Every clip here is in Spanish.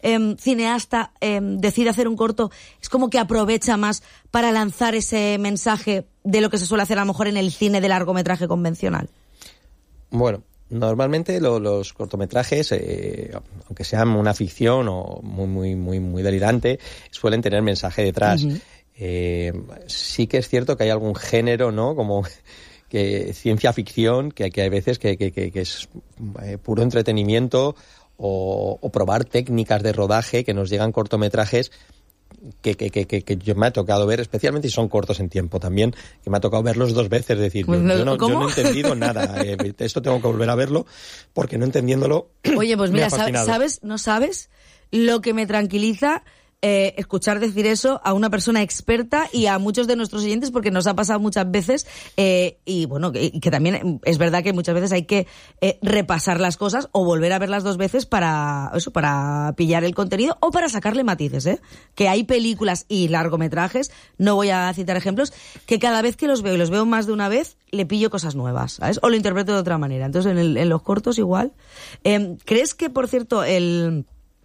cineasta decide hacer un corto, es como que aprovecha más para lanzar ese mensaje de lo que se suele hacer a lo mejor en el cine de largometraje convencional? Bueno, normalmente los cortometrajes, aunque sean una ficción o muy delirante, suelen tener mensaje detrás. Uh-huh. Sí que es cierto que hay algún género, ¿no? Como que ciencia ficción, que hay veces que es puro entretenimiento o probar técnicas de rodaje, que nos llegan cortometrajes que yo me ha tocado ver, especialmente si son cortos en tiempo también, que me ha tocado verlos 2 veces, es decir, yo no he entendido nada, esto tengo que volver a verlo, porque no entendiéndolo. Oye, pues mira, ¿no sabes lo que me tranquiliza escuchar decir eso a una persona experta y a muchos de nuestros oyentes, porque nos ha pasado muchas veces, y bueno, que también es verdad que muchas veces hay que repasar las cosas o volver a verlas 2 veces para pillar el contenido o para sacarle matices, que hay películas y largometrajes, no voy a citar ejemplos, que cada vez que los veo, y los veo más de una vez, le pillo cosas nuevas, ¿sabes? O lo interpreto de otra manera. Entonces en los cortos igual. ¿Crees que, por cierto, el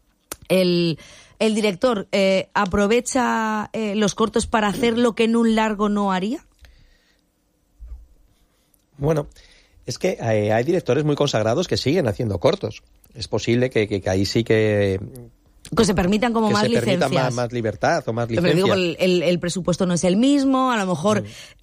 director aprovecha los cortos para hacer lo que en un largo no haría? Bueno, es que hay directores muy consagrados que siguen haciendo cortos. Es posible que ahí sí que se permitan como más licencias. Que se permita más libertad o más licencias. Pero digo, el presupuesto no es el mismo, a lo mejor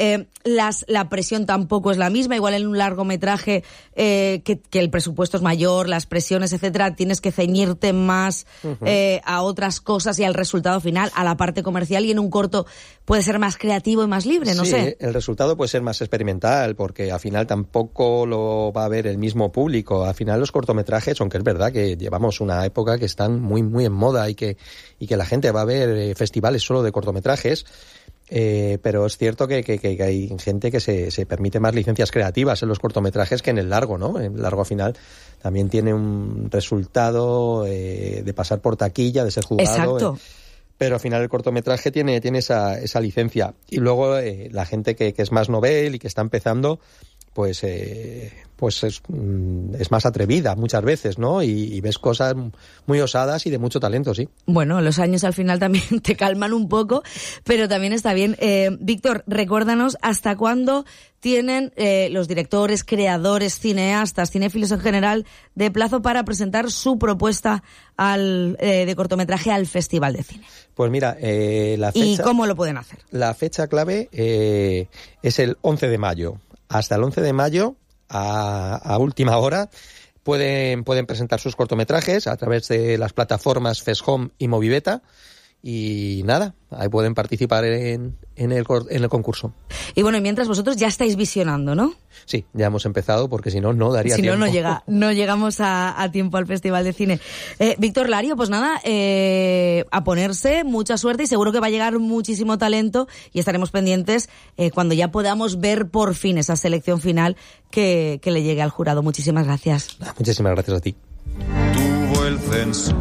la presión tampoco es la misma. Igual en un largometraje que el presupuesto es mayor, las presiones, etcétera, tienes que ceñirte más a otras cosas y al resultado final, a la parte comercial, y en un corto puede ser más creativo y más libre, no sé. El resultado puede ser más experimental, porque al final tampoco lo va a ver el mismo público. Al final los cortometrajes, aunque es verdad que llevamos una época que están muy en moda y que la gente va a ver festivales solo de cortometrajes, pero es cierto que hay gente que se permite más licencias creativas en los cortometrajes que en el largo, ¿no? El largo al final también tiene un resultado de pasar por taquilla, de ser juzgado. Exacto. Pero al final el cortometraje tiene esa licencia. Y luego la gente que es más novel y que está empezando, pues es más atrevida muchas veces, ¿no? Y ves cosas muy osadas y de mucho talento, sí. Bueno, los años al final también te calman un poco, pero también está bien. Víctor, recuérdanos hasta cuándo tienen los directores, creadores, cineastas, cinéfilos en general, de plazo para presentar su propuesta de cortometraje al Festival de Cine. Pues mira, la fecha... ¿Y cómo lo pueden hacer? La fecha clave es el 11 de mayo. Hasta el 11 de mayo, a última hora, pueden presentar sus cortometrajes a través de las plataformas FestHome y Moviveta. Y nada, ahí pueden participar en el concurso. Y bueno, y mientras vosotros ya estáis visionando, ¿no? Sí, ya hemos empezado, porque si no daría tiempo. Si no, no llegamos a tiempo al Festival de Cine. Víctor Lario, pues nada, a ponerse, mucha suerte, y seguro que va a llegar muchísimo talento, y estaremos pendientes cuando ya podamos ver por fin esa selección final que le llegue al jurado. Muchísimas gracias. Muchísimas gracias a ti. Tuvo el censor.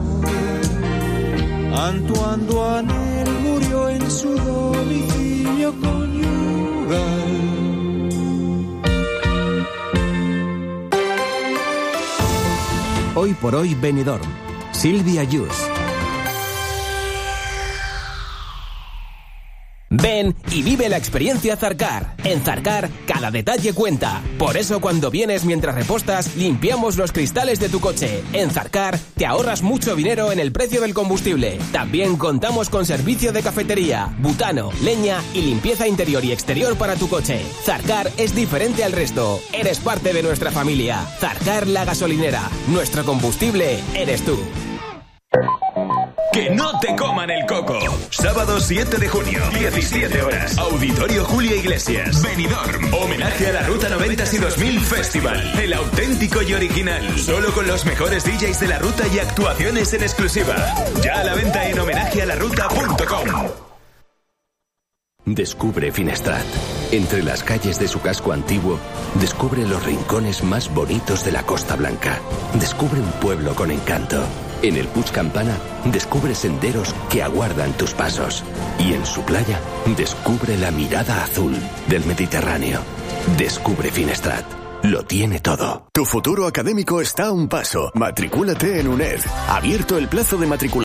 Antoine Duanel murió en su domicilio conyugal. Hoy por hoy Benidorm. Silvia Yus. Ven y vive la experiencia Zarcar. En Zarcar, cada detalle cuenta. Por eso cuando vienes mientras repostas, limpiamos los cristales de tu coche. En Zarcar, te ahorras mucho dinero en el precio del combustible. También contamos con servicio de cafetería, butano, leña y limpieza interior y exterior para tu coche. Zarcar es diferente al resto. Eres parte de nuestra familia. Zarcar la gasolinera. Nuestro combustible eres tú. Que no te coman el coco. Sábado 7 de junio, 17 horas. Auditorio Julia Iglesias. Benidorm. Homenaje a la Ruta 90 y 2000 Festival. El auténtico y original. Solo con los mejores DJs de la ruta y actuaciones en exclusiva. Ya a la venta en homenajealaruta.com. Descubre Finestrat. Entre las calles de su casco antiguo, descubre los rincones más bonitos de la Costa Blanca. Descubre un pueblo con encanto. En el Puig Campana, descubre senderos que aguardan tus pasos. Y en su playa, descubre la mirada azul del Mediterráneo. Descubre Finestrat. Lo tiene todo. Tu futuro académico está a un paso. Matricúlate en UNED. Abierto el plazo de matriculación